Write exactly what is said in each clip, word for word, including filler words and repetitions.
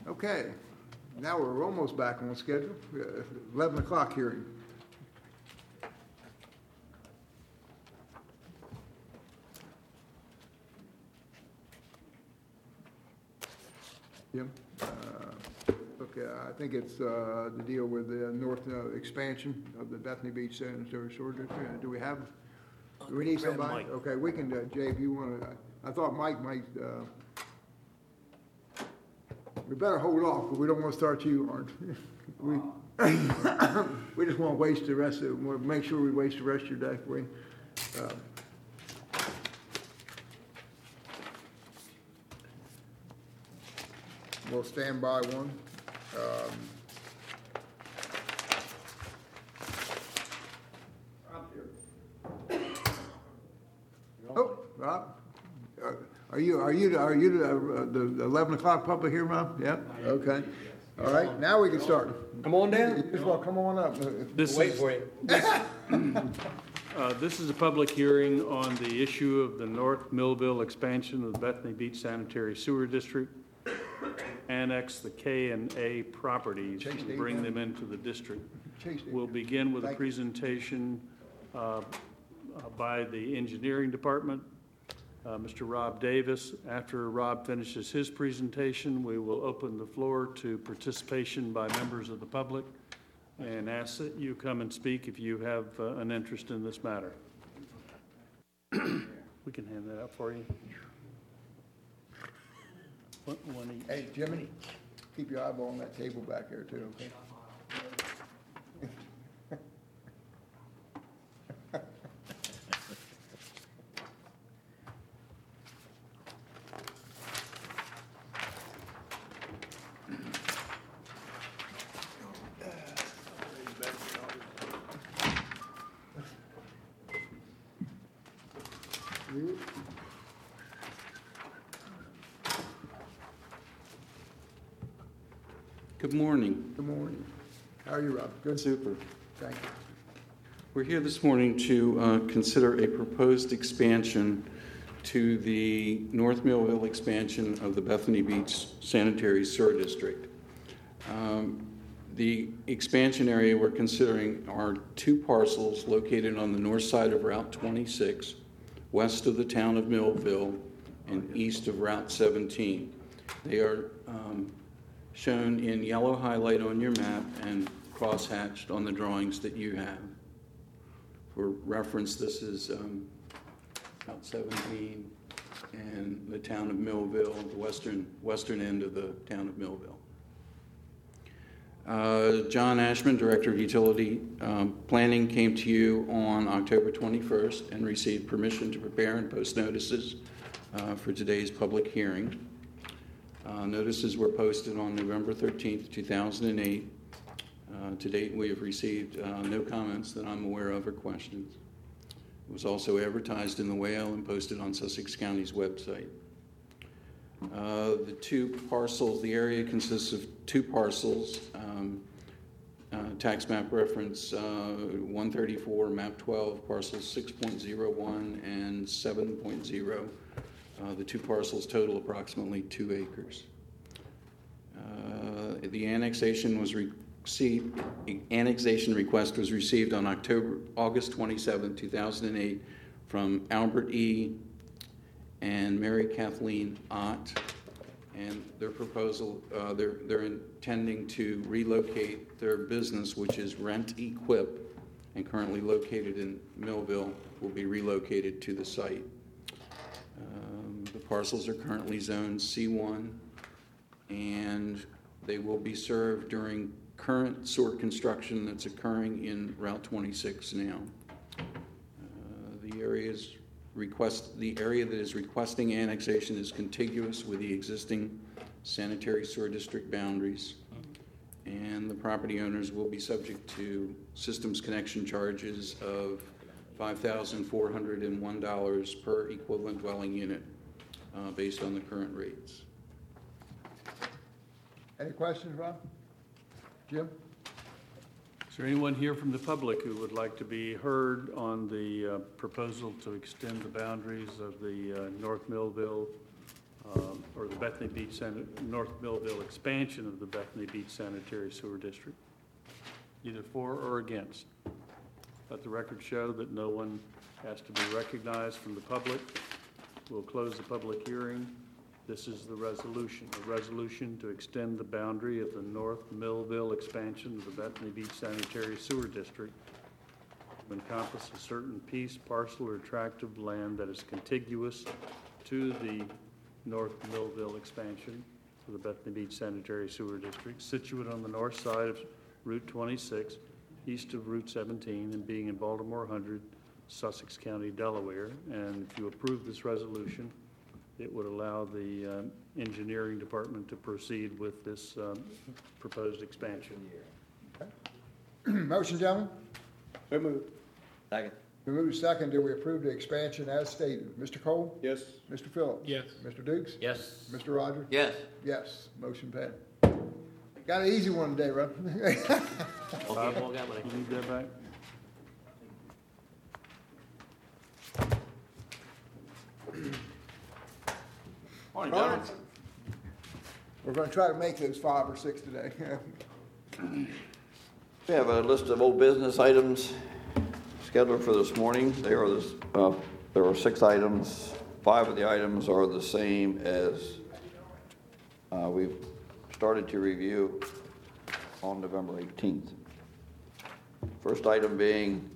Okay, now we're almost back on schedule. Uh, eleven o'clock hearing. Jim? Uh, Okay, I think it's uh, to deal with the north uh, expansion of the Bethany Beach Sanitary Sewer District. Uh, Do we have, do we need Grab somebody? Mike. Okay, we can, uh, Jay, if you want to, I thought Mike might, uh, we better hold off, because we don't want to start you, Art. We, we just want to waste the rest of, want to make sure we waste the rest of your day. We, uh, We'll stand by one. Um, Oh, Rob, Uh, are you, are you, are you the, uh, the the eleven o'clock public here, Rob? Yeah, okay. All right, now we can start. Come on down. You just want to come on up. This Wait is, for you. uh, this is a public hearing on the issue of the North Millville expansion of the Bethany Beach Sanitary Sewer District. Annex the K and A properties Chase and Dave bring down. them into the district. Chase Dave We'll down. begin with a Thank you. presentation uh, uh, by the engineering department, uh, Mister Rob Davis. After Rob finishes his presentation, we will open the floor to participation by members of the public and ask that you come and speak if you have uh, an interest in this matter. We can hand that out for you. One- one each. Hey, Jimmy, keep your eyeball on that table back there too, okay? Good morning. Good morning. How are you, Rob? Good? Super. Thank you. We're here this morning to uh, consider a proposed expansion to the North Millville expansion of the Bethany Beach Sanitary Sewer District. Um, the expansion area we're considering are two parcels located on the north side of Route twenty-six, west of the town of Millville, and east of Route seventeen. They are um, shown in yellow highlight on your map and cross-hatched on the drawings that you have. For reference, this is um, Route seventeen and the town of Millville, the western western end of the town of Millville. Uh, John Ashman, Director of Utility um, Planning, came to you on October twenty-first and received permission to prepare and post notices uh, for today's public hearing. Uh, notices were posted on November thirteenth, two thousand eight. Uh, to date, we have received uh, no comments that I'm aware of or questions. It was also advertised in the Whale and posted on Sussex County's website. Uh, the two parcels, the area consists of two parcels, um, uh, tax map reference uh, one thirty-four, map twelve, parcels six point zero one and seven point zero. Uh, the two parcels total approximately two acres. Uh, the annexation was received, the annexation request was received on October, August twenty-seventh, two thousand eight from Albert E. and Mary Kathleen Ott. And their proposal, uh, they're, they're intending to relocate their business, which is Rent Equip, and currently located in Millville, will be relocated to the site. Um, the parcels are currently zoned C one, and they will be served during current sewer construction that's occurring in Route twenty-six now. Uh, the areas request the area that is requesting annexation is contiguous with the existing sanitary sewer district boundaries, and the property owners will be subject to systems connection charges of five thousand four hundred one dollars per equivalent dwelling unit uh, based on the current rates. Any questions, Rob? Jim? Is there anyone here from the public who would like to be heard on the uh, proposal to extend the boundaries of the uh, North Millville um, or the Bethany Beach, San- North Millville expansion of the Bethany Beach Sanitary Sewer District, either for or against. Let the record show that no one has to be recognized from the public. We'll close the public hearing. This is the resolution, a resolution to extend the boundary of the North Millville expansion of the Bethany Beach Sanitary Sewer District to encompass a certain piece, parcel, or tract of land that is contiguous to the North Millville expansion of the Bethany Beach Sanitary Sewer District, situate on the north side of Route twenty-six, east of Route seventeen, and being in Baltimore one hundred, Sussex County, Delaware. And if you approve this resolution, it would allow the um, engineering department to proceed with this um, proposed expansion. Motion, gentlemen? So moved. Second. We move second, do we approve the expansion as stated? Mister Cole? Yes. Mister Phillips? Yes. Mister Dukes? Yes. Mister Rogers? Yes. Yes, motion passed. Got an easy one today, Rob. Okay, well, got money. You need that back? Morning, All right. We're gonna try to make those five or six today. We have a list of old business items scheduled for this morning. There are, this, uh, there are six items. Five of the items are the same as uh, we've started to review on November eighteenth. First item being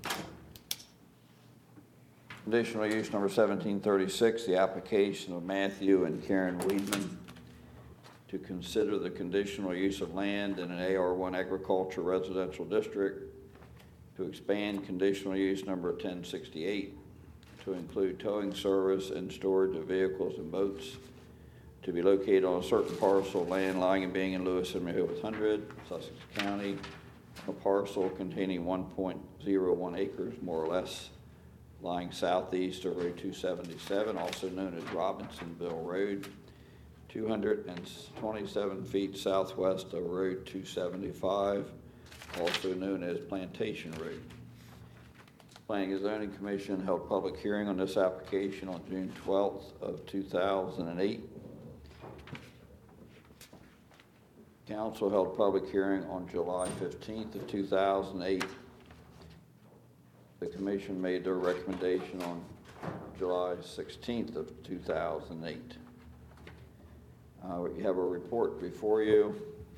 conditional use number seventeen thirty-six, the application of Matthew and Karen Weedman to consider the conditional use of land in an A R one agriculture residential district to expand conditional use number ten sixty-eight to include towing service and storage of vehicles and boats to be located on a certain parcel of land lying and being in Lewis and Rehoboth one hundred, Sussex County, a parcel containing one point zero one acres, more or less, lying southeast of Route two seventy-seven, also known as Robinsonville Road, two hundred twenty-seven feet southwest of Road two seventy-five, also known as Plantation Road. Planning and Zoning Commission held public hearing on this application on June twelfth of two thousand eight. Council held public hearing on July fifteenth of two thousand eight. The commission made their recommendation on July sixteenth of two thousand eight. Uh, you have a report before you.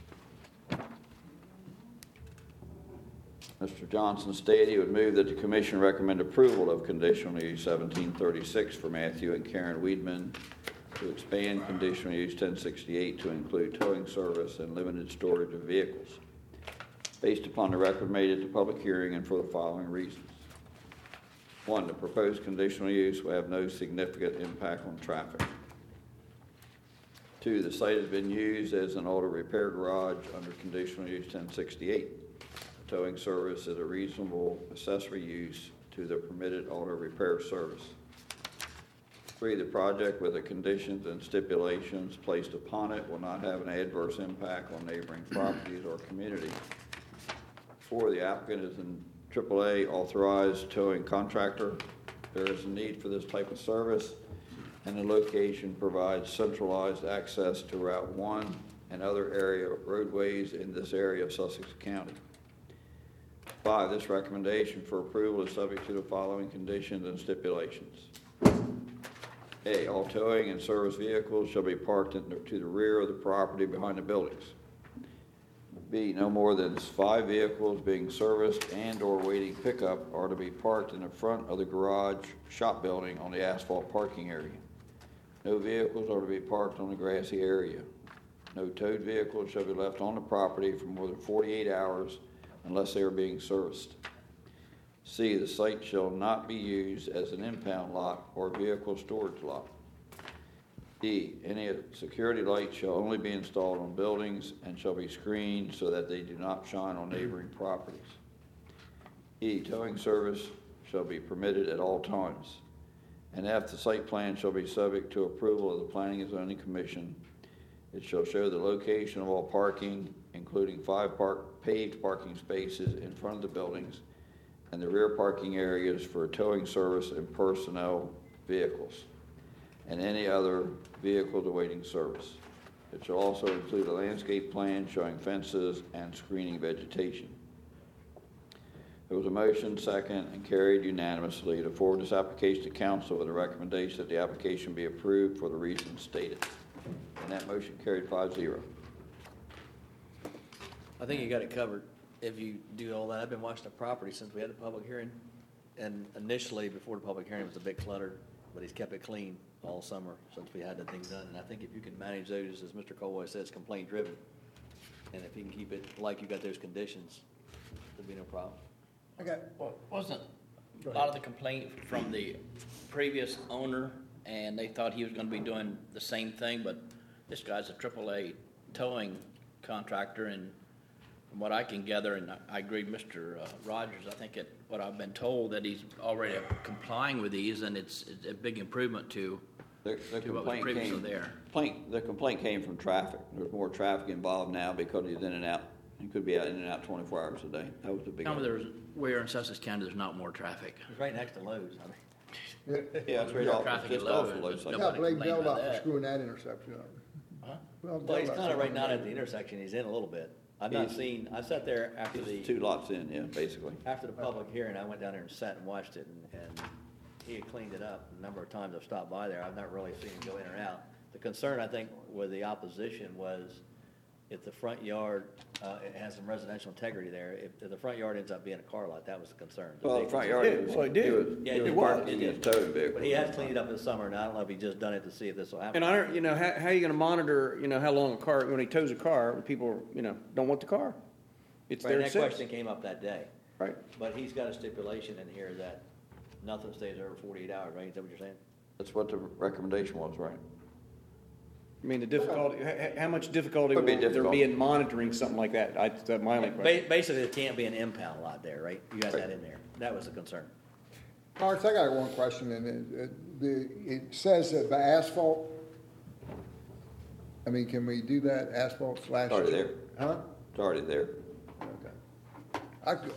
Mister Johnson stated he would move that the commission recommend approval of conditional use seventeen thirty-six for Matthew and Karen Weedman to expand conditional use ten sixty-eight to include towing service and limited storage of vehicles, based upon the record made at the public hearing and for the following reasons. One, the proposed conditional use will have no significant impact on traffic. Two, the site has been used as an auto repair garage under conditional use ten sixty-eight. Towing service is a reasonable accessory use to the permitted auto repair service. Three, the project with the conditions and stipulations placed upon it will not have an adverse impact on neighboring properties or community. Four, the applicant is in triple A authorized towing contractor. There is a need for this type of service, and the location provides centralized access to Route one and other area roadways in this area of Sussex County. Five, this recommendation for approval is subject to the following conditions and stipulations. A, all towing and service vehicles shall be parked in the, to the rear of the property behind the buildings. B, no more than five vehicles being serviced and or waiting pickup are to be parked in the front of the garage shop building on the asphalt parking area. No vehicles are to be parked on the grassy area. No towed vehicles shall be left on the property for more than forty-eight hours unless they are being serviced. C, the site shall not be used as an impound lot or vehicle storage lot. D, any security lights shall only be installed on buildings and shall be screened so that they do not shine on neighboring properties. E, towing service shall be permitted at all times. And F, the site plan shall be subject to approval of the Planning and Zoning Commission. It shall show the location of all parking, including five park, paved parking spaces in front of the buildings and the rear parking areas for towing service and personnel vehicles. and any other vehicles awaiting service. It shall also include a landscape plan showing fences and screening vegetation. There was a motion, second, and carried unanimously to forward this application to council with a recommendation that the application be approved for the reasons stated. And that motion carried five zero. I think you got it covered if you do all that. I've been watching the property since we had the public hearing. And initially, before the public hearing, it was a bit cluttered, but he's kept it clean all summer since we had the thing done. And I think if you can manage those, as Mister Colway says, complaint driven, and if you can keep it like you got those conditions, there'll be no problem. Okay. Well, wasn't a lot of the complaint from the previous owner, and they thought he was gonna be doing the same thing, but this guy's a triple A towing contractor, and from what I can gather, and I- I agree with Mister uh, Rogers, I think it, what I've been told, that he's already complying with these, and it's, it's a big improvement to, The, the to what was complaint previously came, there. complaint, the complaint came from traffic. There's more traffic involved now because he's in and out. He could be out in and out twenty-four hours a day. That was the big. Tell me there's, where in Sussex County, there's not more traffic. It's right next to Lowe's. I mean, Yeah, it's right off, Traffic it's just at off Lowe's, of Lowe's. there's Yeah, nobody blame complained Bell about for that. screwing that intersection up. Huh? Well, Well, he's Bell kind of right Dot's- now at the intersection. He's in a little bit. I've not He's- seen, I sat there after the. It's two lots in, yeah, basically. After the public hearing, I went down there and sat and watched it, and, and he had cleaned it up. A number of times I've stopped by there, I've not really seen him go in or out. The concern, I think, with the opposition was if the front yard, uh, it has some residential integrity there, if, if the front yard ends up being a car lot, that was the concern. Well, the front yard, it was, well, it did. it was, Yeah, it was it parked was. in his towing vehicle. But he has cleaned it up this summer, and I don't know if he just done it to see if this will happen. And I don't, you know, how, how are you gonna monitor, you know, how long a car, when he tows a car, people, you know, don't want the car? It's Right, there and at that six. question came up that day. Right. But he's got a stipulation in here that nothing stays over forty-eight hours, right? Is that what you're saying? That's what the recommendation was, right? I mean, the difficulty, how, how much difficulty Would will be there difficult. be in monitoring something like that? I, that's my only question. Ba- Basically, it can't be an impound lot there, right? You got that in there. That was the concern. Lawrence, I got one question, and it, it, the, it says that by asphalt, I mean, can we do that asphalt slash? It's already there. Huh? It's already there. Okay. I, could-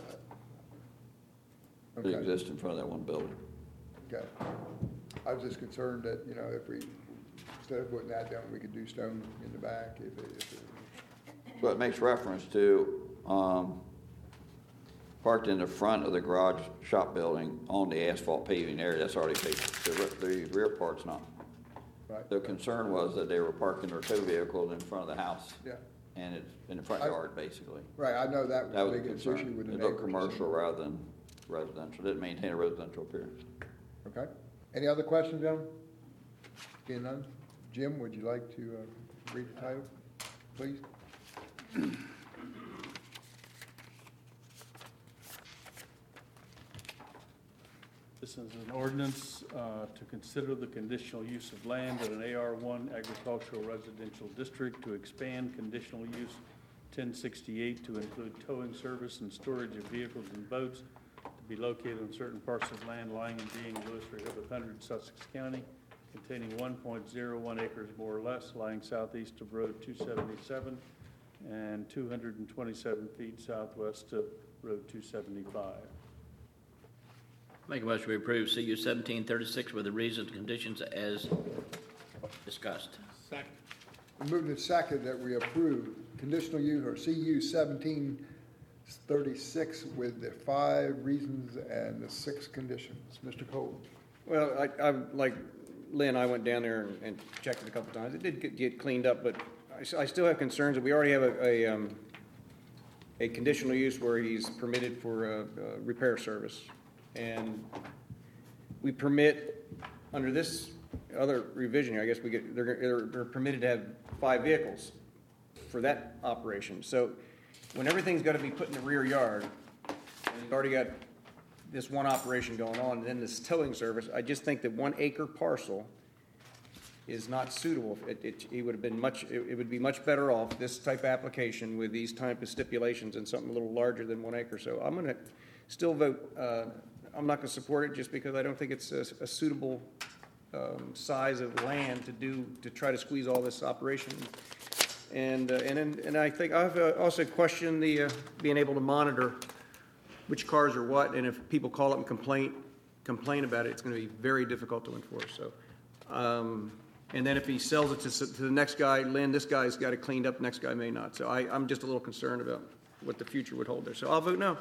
It okay, exists in front of that one building. okay. I was just concerned that, you know, if we, instead of putting that down, we could do stone in the back if it, if it. So it makes reference to, um, parked in the front of the garage shop building on the asphalt paving area, that's already paved. The, re- the rear part's not. Right. The concern was that they were parking their tow vehicles in front of the house. Yeah. And it's in the front I- yard, basically. Right, I know that That was was a the big issue concern. with the It neighbors. looked commercial rather than residential, didn't maintain a residential appearance. Okay. Any other questions, gentlemen? Seeing none? Jim, would you like to uh, read the title, please? This is an ordinance uh, to consider the conditional use of land in an A R one agricultural residential district to expand conditional use ten sixty-eight to include towing service and storage of vehicles and boats to be located on certain parcels of land lying and being Lewis Rehoboth Hundred, Sussex County, containing one point zero one acres more or less, lying southeast of Road two seventy-seven and two hundred twenty-seven feet southwest of Road two seventy-five. Make a motion to approve C U seventeen thirty-six with the reasons and conditions as discussed. Moved and second that we approve conditional use or C U seventeen thirty-six with the five reasons and the six conditions. Mister Cole? Well, I, I, like Lynn, I went down there and, and checked it a couple times. It did get, get cleaned up, but I, s- I still have concerns that we already have a, a, um, a conditional use where he's permitted for a, a repair service. And we permit, under this other revision, I guess we get, they're, they're, they're permitted to have five vehicles for that operation. So when everything's gotta be put in the rear yard, and you've already got this one operation going on, and then this towing service, I just think that one acre parcel is not suitable. It, it, it would have been much, it, it would be much better off, this type of application with these type of stipulations and something a little larger than one acre. So I'm gonna still vote, uh, I'm not gonna support it just because I don't think it's a, a suitable, um, size of land to do, to try to squeeze all this operation. And, uh, and, then- and I think I've uh, also questioned the, uh, being able to monitor which cars are what, and if people call up and complain, complain about it, it's gonna be very difficult to enforce. So Um, and then if he sells it to, s- to the next guy, Lynn, this guy's got it cleaned up, next guy may not. So I, I'm just a little concerned about what the future would hold there. So I'll vote no.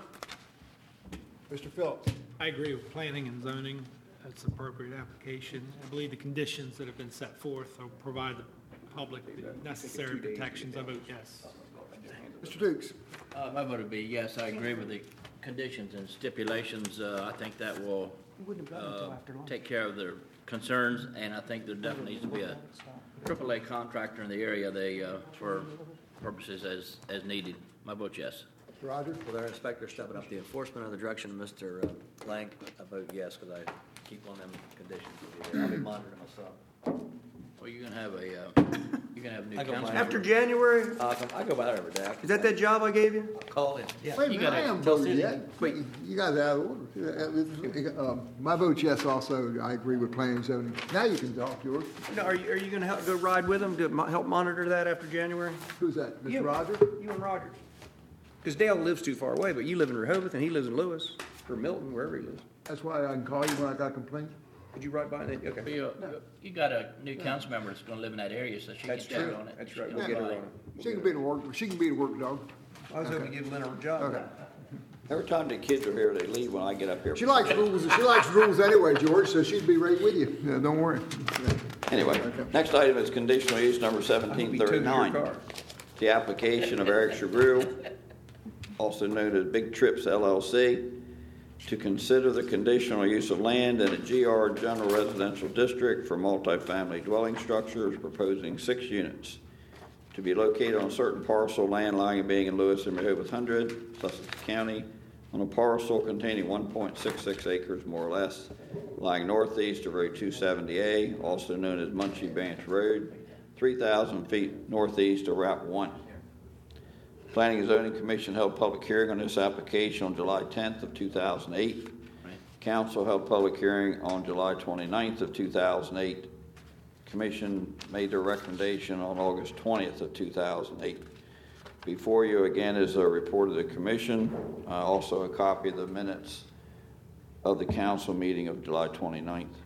Mister Phillips? I agree with planning and zoning. That's appropriate application. I believe the conditions that have been set forth will provide the public the necessary protections. I vote yes. Mister Dukes? Uh, my vote would be yes, I agree with the conditions and stipulations. Uh, I think that will, uh, take care of their concerns, and I think there definitely needs to be a triple A contractor in the area, they, uh, for purposes as, as needed. My vote yes. Mister Rogers? With our inspector stepping up the enforcement of the direction of Mister uh, Blank, I vote yes, because I keep on them conditions. I'll be monitoring myself. Well, you're gonna have a, uh, you're gonna have a new I go council. by- After January, Uh, I go by there every day. is that that job I gave you? Call in. Wait a You minute, I gotta- haven't voted yet. Wait, you guys are out of order. Um, My vote's yes also. I agree with planning and zoning. Now you can talk, George. No, are you, are you gonna help, go ride with him to mo- help monitor that after January? Who's that? Mister You. Rogers? You and Rogers. Because Dale lives too far away, but you live in Rehoboth and he lives in Lewis, or Milton, wherever he lives. That's why I can call you when I got a complaint. Would you ride by and then, Well, okay. You, you got a new council member that's gonna live in that area, so she can That's check true. on it. That's right. She We'll can get her buy- on it. She can be the work, she can be the work dog. I was hoping to give Lynn a job. Okay. Every time the kids are here, they leave when I get up here. She likes rules, she likes rules anyway, George, so she'd be right with you. Yeah, don't worry. Anyway, next item is conditional use number I hope seventeen he tows your thirty-nine. car. The application of Eric Shagrew, also known as Big Trips L L C, to consider the conditional use of land in a G R General Residential District for multifamily dwelling structures, proposing six units to be located on a certain parcel, land lying and being in Lewis and Rehoboth Hundred, Sussex County, on a parcel containing one point six six acres, more or less, lying northeast of Road two seventy A, also known as Muncie Branch Road, three thousand feet northeast of Route one. Planning and Zoning Commission held public hearing on this application on July tenth of two thousand eight. Council held public hearing on July twenty-ninth of two thousand eight. Commission made their recommendation on August twentieth of two thousand eight. Before you again is a report of the commission, uh, also a copy of the minutes of the council meeting of July twenty-ninth.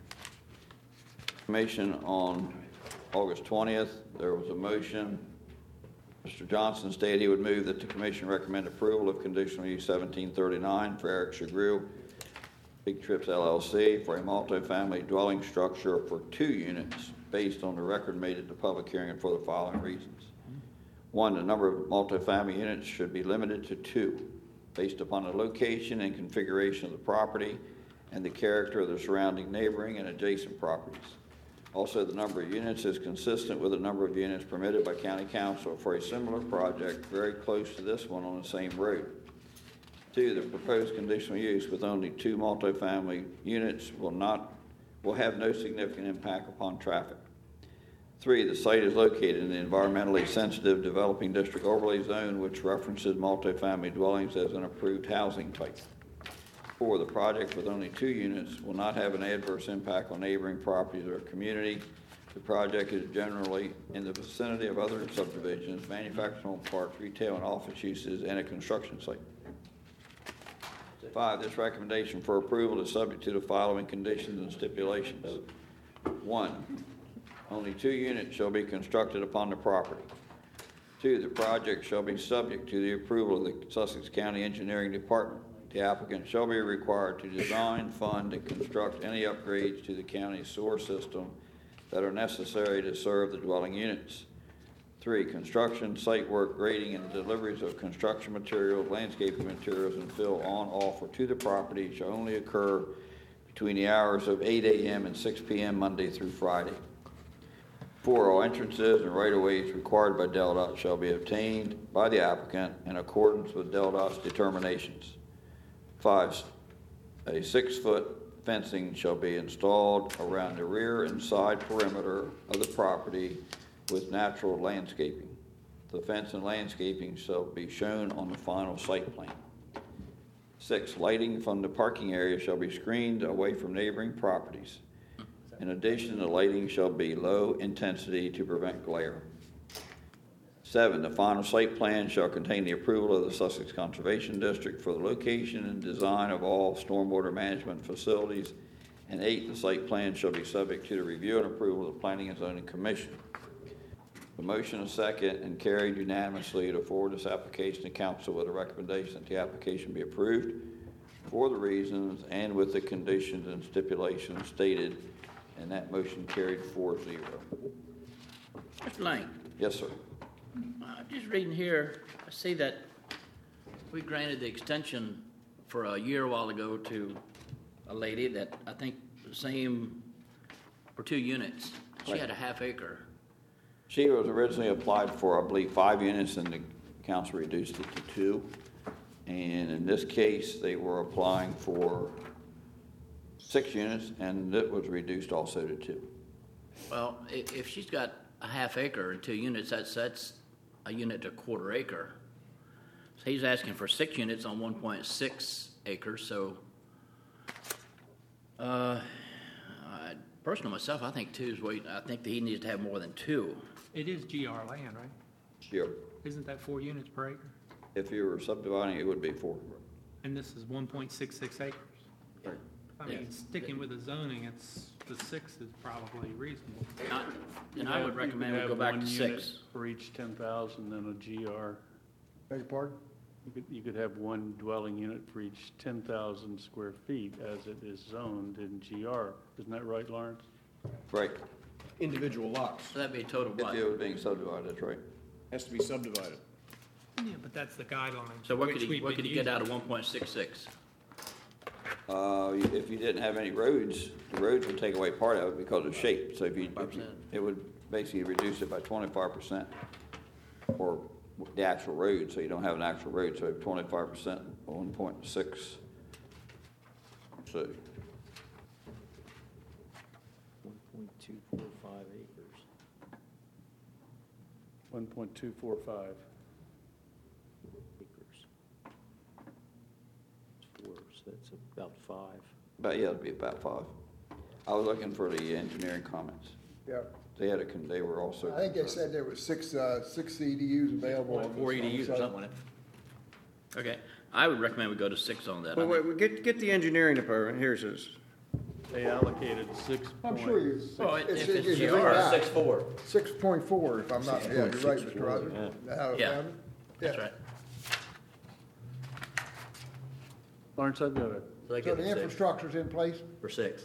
Commission on August twentieth, there was a motion. Mister Johnson stated he would move that the commission recommend approval of conditional use seventeen thirty-nine for Eric Shagrew, Big Trips L L C, for a multifamily dwelling structure for two units based on the record made at the public hearing and for the following reasons. One, the number of multifamily units should be limited to two, based upon the location and configuration of the property and the character of the surrounding neighboring and adjacent properties. Also, the number of units is consistent with the number of units permitted by county council for a similar project very close to this one on the same road. Two, the proposed conditional use with only two multifamily units will not, will have no significant impact upon traffic. Three, the site is located in the environmentally sensitive developing district overlay zone, which references multifamily dwellings as an approved housing type. Four, the project with only two units will not have an adverse impact on neighboring properties or community. The project is generally in the vicinity of other subdivisions, manufacturing home parks, retail and office uses, and a construction site. Five, this recommendation for approval is subject to the following conditions and stipulations. One, only two units shall be constructed upon the property. Two, the project shall be subject to the approval of the Sussex County Engineering Department. The applicant shall be required to design, fund, and construct any upgrades to the county's sewer system that are necessary to serve the dwelling units. Three, construction, site work, grading, and deliveries of construction materials, landscaping materials, and fill on, off, or to the property shall only occur between the hours of eight a.m. and six p.m. Monday through Friday. Four, all entrances and right-of-ways required by DelDOT shall be obtained by the applicant in accordance with DelDOT's determinations. Five, a six-foot fencing shall be installed around the rear and side perimeter of the property with natural landscaping. The fence and landscaping shall be shown on the final site plan. Six, lighting from the parking area shall be screened away from neighboring properties. In addition, the lighting shall be low intensity to prevent glare. Seven, the final site plan shall contain the approval of the Sussex Conservation District for the location and design of all stormwater management facilities And eight, the site plan shall be subject to the review and approval of the Planning and Zoning Commission. The motion is second and carried unanimously to forward this application to council with a recommendation that the application be approved for the reasons and with the conditions and stipulations stated, and that motion carried four zero. Mister Lang, Yes, sir. uh, just reading here, I see that we granted the extension for a year a while ago to a lady that I think the same for two units. She Right. had a half acre. She was originally applied for, I believe, five units, and the council reduced it to two. And in this case, they were applying for six units, and it was reduced also to two. Well, i- if she's got a half acre and two units, that's, that's a unit to a quarter acre. So he's asking for six units on one point six acres, so, uh, I, personally myself, I think two is way, I think that he needs to have more than two. It is G R land, right? Sure. Isn't that four units per acre? If you were subdividing, it would be four. And this is one point six six acres. I mean, Yeah. sticking with the zoning, it's, the six is probably reasonable. I- You And I have- would you recommend could we go have back one to unit six. For each ten thousand and a G R. Beg your pardon? You could, you could have one dwelling unit for each ten thousand square feet as it is zoned in G R. Isn't that right, Lawrence? Right. Individual lots, So that'd be a total If what? it was being subdivided, that's right. has to be subdivided. Yeah, but that's the guideline. So what could which he, we've what been could he get using. out of one point six six? Uh, if you didn't have any roads, the roads would take away part of it because of shape. So if you, if you- five percent. it would basically reduce it by twenty-five percent. Or the actual road, so you don't have an actual road, so twenty-five percent, one point six. So, One point two four five acres. One point two four five. Acres. It's four, so that's about five. but yeah, it'd be about five. I was looking for the engineering comments. Yeah. They had a, con- they were also. I think they said there was six, uh, six E D Us available. on Four this- E D Us or on the something like that. Okay, I would recommend we go to six on that. I Well, think- wait, wait, get, get the engineering department, here's his. They allocated six I'm point. sure you. Well, it- it's- if it's it's G in R, that. six four. Six point four, if I'm not, yeah, you're right, Mister Rogers. yeah. Is that how it Yeah. sounded? That's Yeah. right. Lawrence, I've got a, So that So gives the us six, infrastructure's in place? for six.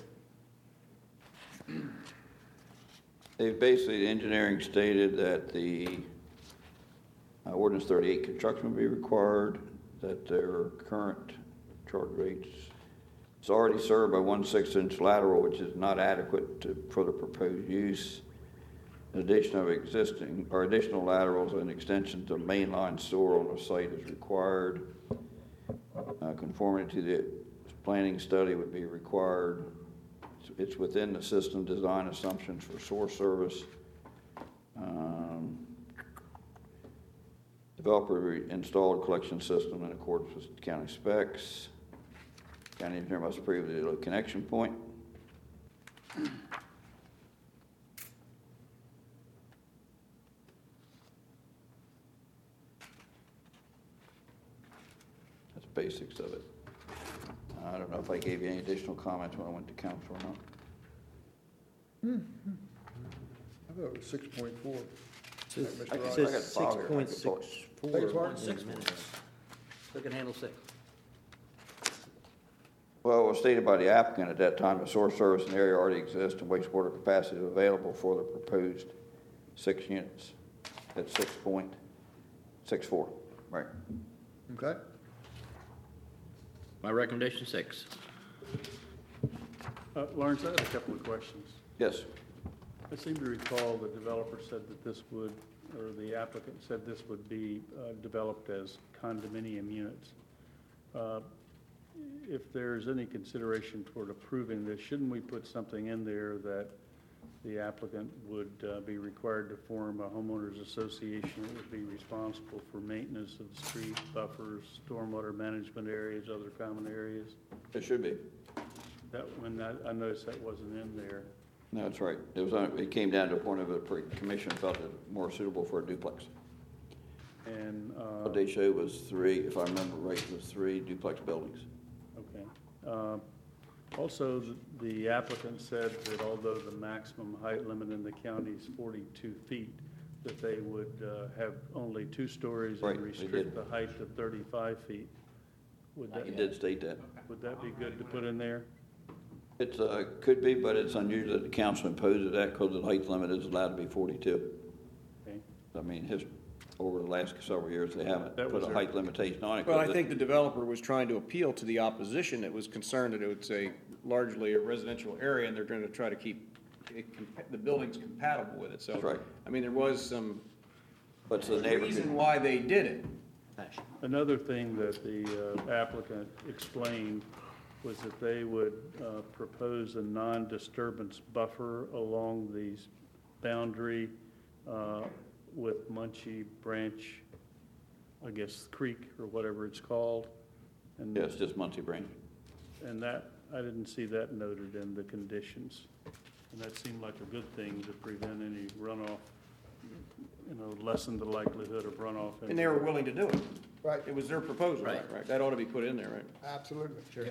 They basically, the engineering stated that the uh, ordinance thirty-eight construction would be required, that their current charge rates is already served by one six-inch lateral, which is not adequate to, for the proposed use. Addition of existing, or additional laterals and extensions of mainline sewer on the site is required. Uh, Conformity to the planning study would be required. It's within the system design assumptions for source service. Um, Developer re- installed a collection system in accordance with county specs. County engineer must approve the low connection point. That's basics of it. I don't know if I gave you any additional comments when I went to council or not. I thought it was six point four. I can- I got the file here. I can pull it. Beg your pardon? Six minutes. So can handle six. Well, it was stated by the applicant at that time, the source service in the area already exists and wastewater capacity is available for the proposed six units at six point six four, right? Okay. My recommendation, six. uh, Lawrence, I have a couple of questions. Yes, I seem to recall the developer said that this would, or the applicant said this would be uh, developed as condominium units. Uh, If there's any consideration toward approving this, shouldn't we put something in there that the applicant would uh, be required to form a homeowners association that would be responsible for maintenance of the street, buffers, stormwater management areas, other common areas? it should be. That, when I, I noticed that wasn't in there. No, that's right. It was, on- it came down to a point of the commission felt it more suitable for a duplex. And, uh, What they showed was three, if I remember right, was three duplex buildings. okay. Uh, Also, the- the applicant said that although the maximum height limit in the county is forty-two feet, that they would uh, have only two stories Right, and they restrict did. the height to thirty-five feet. Would He that, did state that. would that be good to put in there? It's, uh, could be, but it's unusual that the council imposes that because the height limit is allowed to be forty-two. Okay. I mean, his, over the last several years, they haven't That put was a their- height limitation on it. Well, 'cause I it- think the developer was trying to appeal to the opposition that was concerned that it was a largely a residential area, and they're going to try to keep it compa- the buildings compatible with it, so. That's right. I mean, there was some But the neighbor reason could, why they did it. Another thing that the uh, applicant explained was that they would uh, propose a non-disturbance buffer along the boundary uh, with Munchie Branch, I guess Creek or whatever it's called. And yes, just Muncie Branch. And that, I didn't see that noted in the conditions. And that seemed like a good thing to prevent any runoff, you know, lessen the likelihood of runoff. And they were willing to do it. Right, It was their proposal, right? Right. Right. That ought to be put in there, right? absolutely. Sure.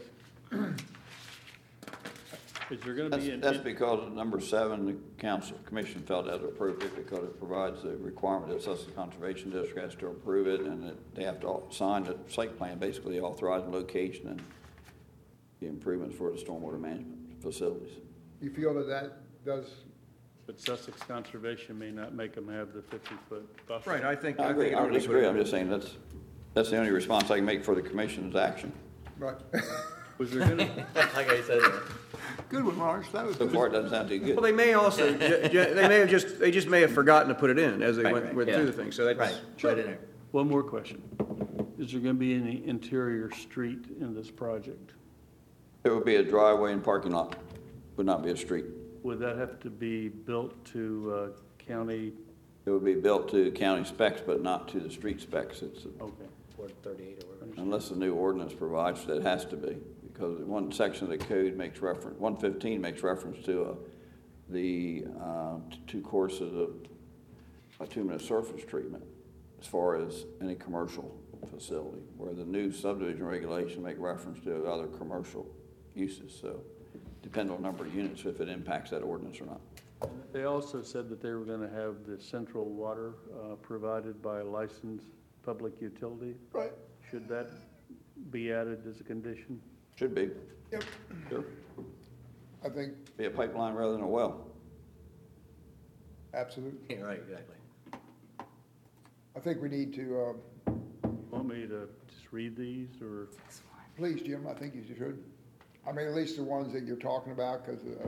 Is there going to That's, be an? that's because of number seven, the council, commission felt that was appropriate because it provides the requirement that Sussex Conservation District has to approve it and that they have to au- sign the site plan, basically authorizing location and the improvements for the stormwater management facilities. You feel that that does, But Sussex Conservation may not make them have the fifty-foot buffer. Right, I think. I think agree, it I ought don't to be put disagree, in I'm there. just saying that's, that's the only response I can make for the commission's action. right. Was there going to, Like I said, uh, Good one, Lawrence, that was So good. far, it doesn't sound too Well, good. they may also, ju- ju- they may have just, they just may have forgotten to put it in as they Right, went, right, went yeah. through the thing, so that's. right, right in there. one more question. Is there going to be any interior street in this project? It would be a driveway and parking lot, would not be a street. Would that have to be built to uh, county, It would be built to county specs, but not to the street specs. It's, okay. thirty-eight or whatever. unless the new ordinance provides that it has to be. Because one section of the code makes reference, one fifteen makes reference to uh, the uh, t- two courses of bituminous surface treatment as far as any commercial facility, where the new subdivision regulation make reference to other commercial uses. So depend on number of units if it impacts that ordinance or not. They also said that they were going to have the central water uh, provided by a licensed public utility. Right. Should that be added as a condition? Should be. Yep. Sure. I think, Be a pipeline rather than a well. absolutely. Yeah, right, exactly. I think we need to, uh, Want me to just read these, or? please, Jim, I think you should. I mean, at least the ones that you're talking about, because, uh,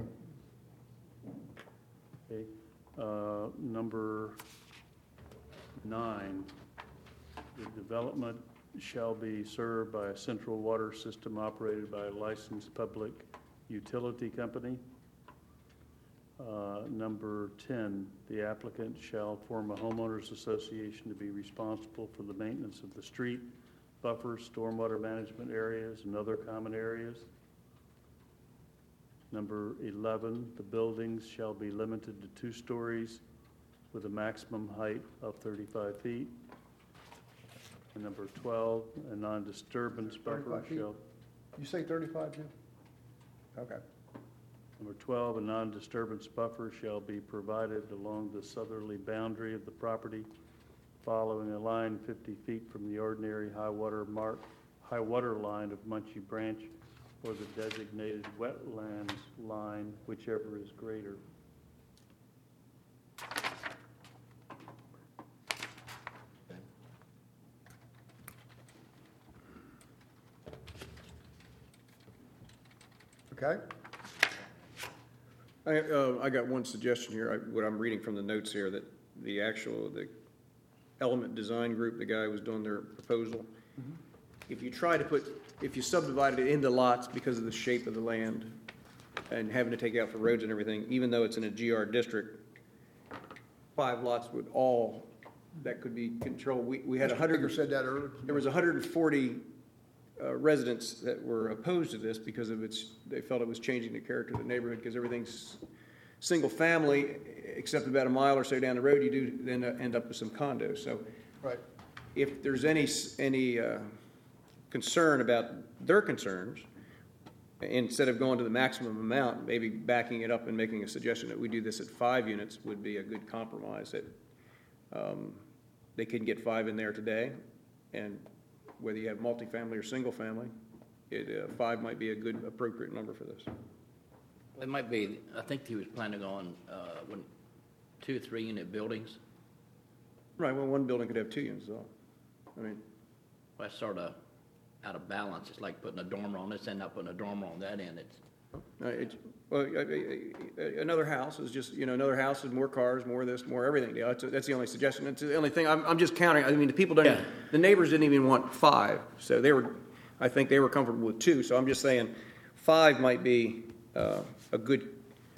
Okay, uh, number nine, the development shall be served by a central water system operated by a licensed public utility company. Uh, number ten, the applicant shall form a homeowners association to be responsible for the maintenance of the street, buffers, stormwater management areas, and other common areas. Number eleven, the buildings shall be limited to two stories with a maximum height of thirty-five feet. And number twelve, a non-disturbance buffer thirty-five feet? shall, you say thirty-five, Jim? Okay. number twelve, a non-disturbance buffer shall be provided along the southerly boundary of the property following a line fifty feet from the ordinary high water mark, high water line of Munchie Branch or the designated wetlands line, whichever is greater. Okay? I, uh, I got one suggestion here, I, what I'm reading from the notes here, that the actual, the Element Design Group, the guy who was doing their proposal, if you try to put, if you subdivided it into lots because of the shape of the land and having to take out for roads and everything, even though it's in a G R district, five lots would all, that could be controlled. We, we had a Mister Baker hundred, said that earlier. there was hundred and forty uh, residents that were opposed to this because of its, they felt it was changing the character of the neighborhood because everything's single family, except about a mile or so down the road, you do then end up with some condos. So Right. if there's any, any uh, concern about their concerns, instead of going to the maximum amount, maybe backing it up and making a suggestion that we do this at five units would be a good compromise, that um, they can get five in there today, and whether you have multifamily or single family, it, uh, five might be a good appropriate number for this. It might be, I think he was planning on, uh, when, two, three unit buildings. Right, well, one building could have two units, though. I mean, Well, that's sort of out of balance. It's like putting a dormer on this end, not putting a dormer on that end. It's, uh, it, well, uh, uh, uh, another house is just, you know, another house is more cars, more this, more everything. Yeah, that's, that's the only suggestion. It's the only thing, I'm, I'm just counting, I mean, the people don't, Yeah. the neighbors didn't even want five, so they were, I think they were comfortable with two, so I'm just saying, five might be uh, a good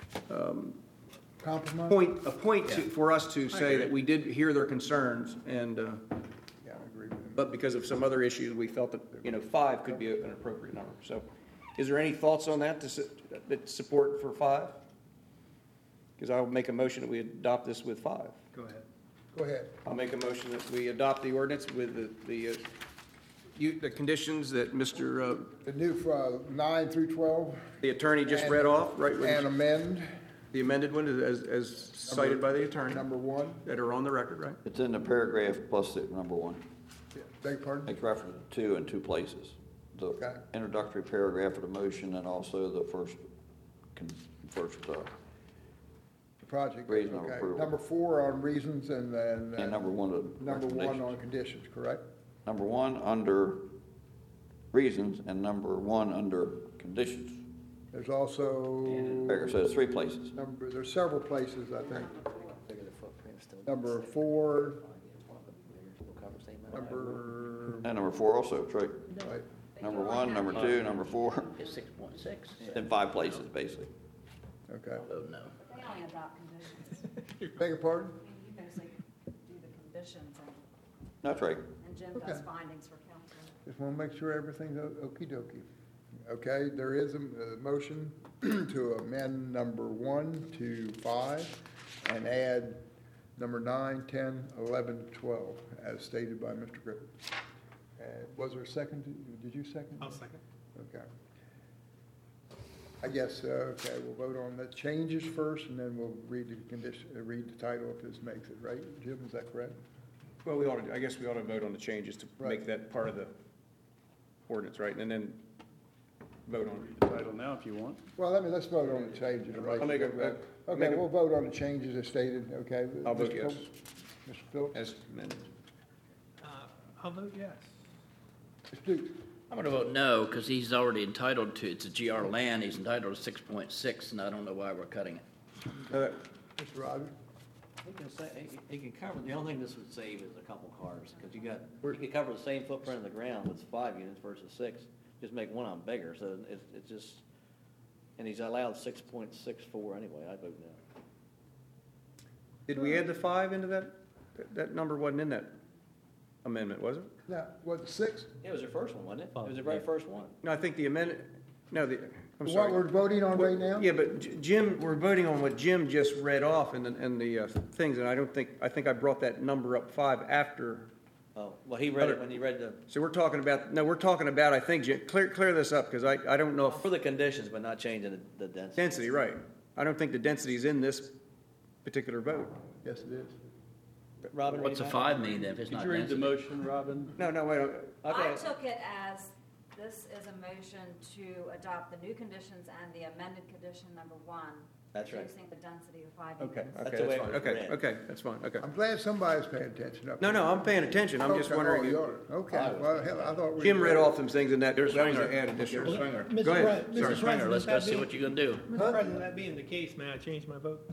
Compromise? point, a point to, for us to say that we did hear their concerns, and, uh, Yeah, I agree with him. but because of some other issues, we felt that, you know, five could be an appropriate number. So is there any thoughts on that, to su- that support for five? Because I'll make a motion that we adopt this with five. Go ahead. Go ahead. I'll make a motion that we adopt the ordinance with the, the, uh, you, the conditions that Mister, uh, The new, uh, nine through twelve. the attorney just read off, right? And amend The amended one as, as cited by the attorney, number one. that are on the record, right? It's in the paragraph plus the number one. Beg your pardon? Makes reference to two in two places. The Okay. introductory paragraph of the motion and also the first, con- first, uh, The project. Reason of Okay. approval. Number four on reasons and then. uh, and number one of Number one recommendations. on conditions, correct? Number one under reasons and number one under conditions. There's also, Paragraph says three places. number, there's several places, I think. Bigger the footprint, still. Number four, Still covers the same amount. number, And number four also, Trey. right, Number one, number two, number four, it's six point six. in five places, basically. okay. Oh, no. They only adopt conditions. Beg your pardon? You basically do the conditions and, No, Trey. and Jim does Okay. findings for council. Just want to make sure everything's o- okey-dokey. Okay, there is a, a motion to amend number one to five and add number nine, ten, eleven, twelve, as stated by Mister Griffin. Uh, was there a second? Did you second? I'll second. Okay. I guess, uh, okay, we'll vote on the changes first, and then we'll read the condition, uh, read the title if this makes it, right? Jim, is that correct? Well, we ought to, I guess we ought to vote on the changes to Right. make that part of the ordinance, right? And then vote on Read the title now if you want. Well, let me, let's vote on the changes. I'll make a- uh, Okay, make a- we'll vote on the changes as stated, okay? I'll vote Mister yes. Phillips? Mister Phillips? as amended. Uh, I'll vote yes. Mister Duke? I'm gonna vote no, because he's already entitled to, it's a G R land, he's entitled to six point six, and I don't know why we're cutting it. Uh, Mister Rogers? He can say, he- he can cover, the only thing this would save is a couple cars, because you got, you could cover the same footprint of the ground with five units versus six. Just make one of them bigger, so it's, it's just, and he's allowed six point six four anyway, I vote no. Did we add the five into that? That- That number wasn't in that amendment, was it? No, what, the six? It was your first one, wasn't it? It was the very first one. No, I think the amendment, no, the, I'm What sorry. we're voting on right now? Yeah, but J- Jim, we're voting on what Jim just read off in the, in the uh, things, and I don't think, I think I brought that number up five after. Oh, well, he read it when he read the, So we're talking about, no, we're talking about, I think, Jim, clear, clear this up, because I, I don't know for if, the conditions, but not changing the, the density. density, right. I don't think the density is in this particular vote. Yes, it is. Robin, What's a read that? five mean then, if it's Did not you read the density? motion, Robin? No, no, wait, I Okay. took it as, this is a motion to adopt the new conditions and the amended condition number one. That's right. Reducing the density to five okay, units. okay, That's the way that's it fine, was okay, read. okay, that's fine, okay. I'm glad somebody's paying attention up No, there. no, I'm paying attention, I'm just Okay, wondering. oh, you if- are. Okay, well, hell, I thought we. Jim read off some things, and that, that Here's was Swinger. an added addition. Here's Swinger. Mister Go ahead. Pre- Sorry. Mister Springer, President, let's go that see being- what you're gonna do. Mister President, that being the case, may I change my vote?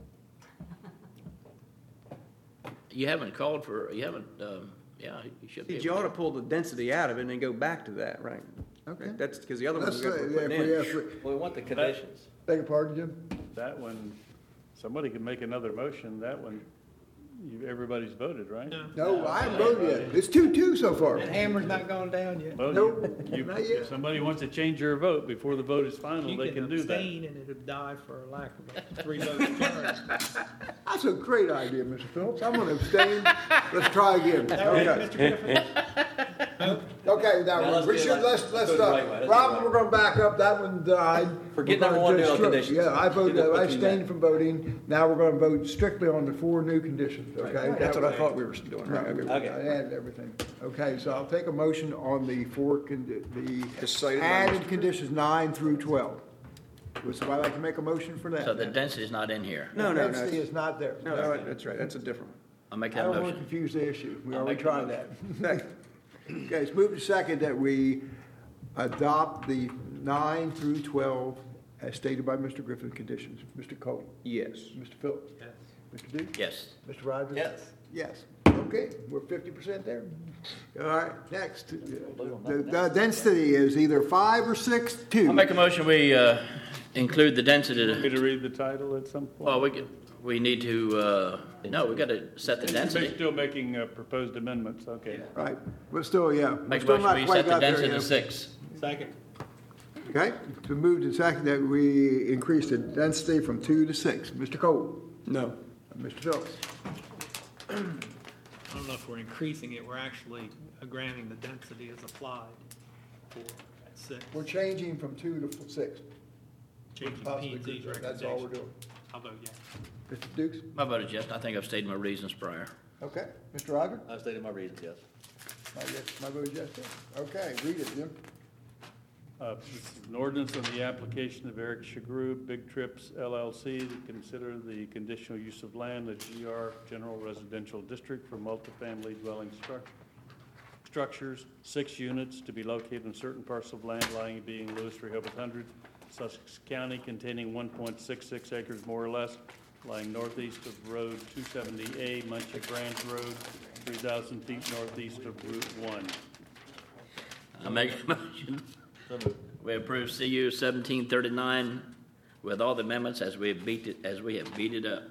You haven't called for, you haven't, um, yeah, you should be. See, you able ought to pull the density out of it and then go back to that, right? Okay. That's, because the other ones Let's we say, got yeah, putting if we in. ask for- Well, we want the conditions. Beg your pardon, Jim? That one, somebody could make another motion, that one, you, everybody's voted, right? No, I haven't voted yet. It's two-two so far. The hammer's not gone down yet. Well, Nope, you, not you- yet. if somebody wants to change their vote before the vote is final, You they can do that. abstain and it'll die for lack of a three votes charge. That's a great idea, Mister Phillips. I'm gonna abstain. Let's try again. That right, Okay. Mister Griffin? Okay, Okay, Now now, let's we do it should, like- let's, let's let's, do it the right way. uh, Let's do it Robin, right we're gonna back up, that one died. Forget We're number gonna one, do just all strip- conditions. Yeah, I voted, Get the I between abstained that. from voting, now we're gonna vote strictly on the four new conditions, okay? That's what I thought we were doing, right? Right, Okay. I added everything. Okay, so I'll take a motion on the four, condi- Just the cited by added Mister conditions nine through twelve. Would somebody like to make a motion for that? So the density's not in here. No, no, no. Density is not there. No, no, that's right, that's a different one. I'll make I that don't want to motion. confuse the issue. We I'll already make the tried that. Second. Okay, it's moved to second that we adopt the nine through twelve as stated by Mister Griffin conditions. Mister Cole? Yes. Mister Phillips? Yes. Mister Duke? Yes. Mister Rogers? Yes. Yes. Okay, we're fifty percent there. All right, next. The, the density is either five or six, two. I'll make a motion, we uh, include the density. Want me to- to read the title at some point? Well, we could, we need to, uh, no, we got to set the We're density. still making uh, proposed amendments, okay. Right, but still, yeah. we're Make a still motion, not we quite set the got there density to yet. six. Second. Okay, it's been moved and seconded that we increase the density from two to six. Mister Cole? No. Mister Phillips? I don't know if we're increasing it, we're actually granting the density as applied for six. We're changing from two to f- six. Changing P Possibly and Z's two. That's all we're recommendation. doing. I'll vote yes. Mister Dukes? My vote is yes. I think I've stated my reasons prior. Okay. Mister Roger? I've stated my reasons, yes. My yes, my vote is yes, too. Okay, read it, Jim. Uh, This is an ordinance on the application of Eric Shagru, Big Trips L L C, to consider the conditional use of land, the G R General Residential District for multifamily dwelling struc- structures, six units to be located on certain parcel of land lying being Lewis, Rehoboth Hundred, Sussex County, containing one point six six acres more or less, lying northeast of Road two seventy A, Muncie Branch Road, three thousand feet northeast of Route one. I make a motion. We approve C U seventeen thirty-nine with all the amendments as we have beat it, as we have beat it up.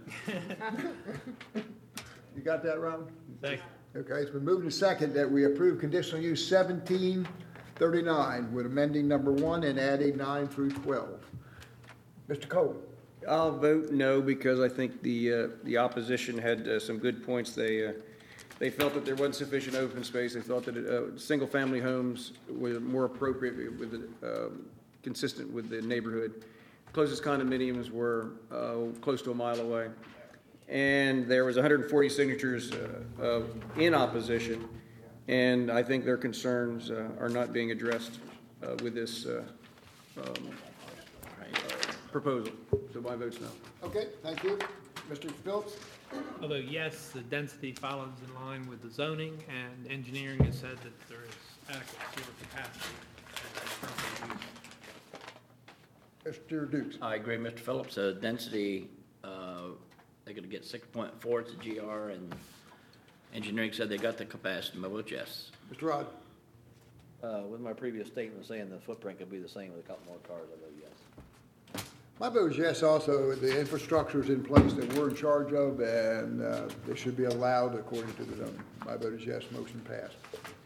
You got that, Robin? Second. Okay, it's been moved and seconded that we approve conditional use seventeen thirty-nine with amending number one and adding nine through twelve. Mister Cole? I'll vote no because I think the, uh, the opposition had uh, some good points. They, uh, they felt that there wasn't sufficient open space. They thought that, uh, single-family homes were more appropriate with, the, um, consistent with the neighborhood. Closest condominiums were, uh, close to a mile away. And there was one hundred forty signatures, uh, uh, in opposition. And I think their concerns, uh, are not being addressed, uh, with this, uh, um, proposal. So my vote's no. Okay, thank you. Mister Phillips? Although, yes, the density follows in line with the zoning, and engineering has said that there is adequate sewer capacity. as currently used. Mister Dukes? I agree, Mister Phillips. Uh, density, uh, they're gonna get six point four at the G R, and engineering said they got the capacity. My vote yes. Mister Rod? Uh, with my previous statement saying the footprint could be the same with a couple more cars, I vote yes. My vote is yes also. The infrastructure is in place that we're in charge of, and uh, they should be allowed according to the zoning. My vote is yes, motion passed.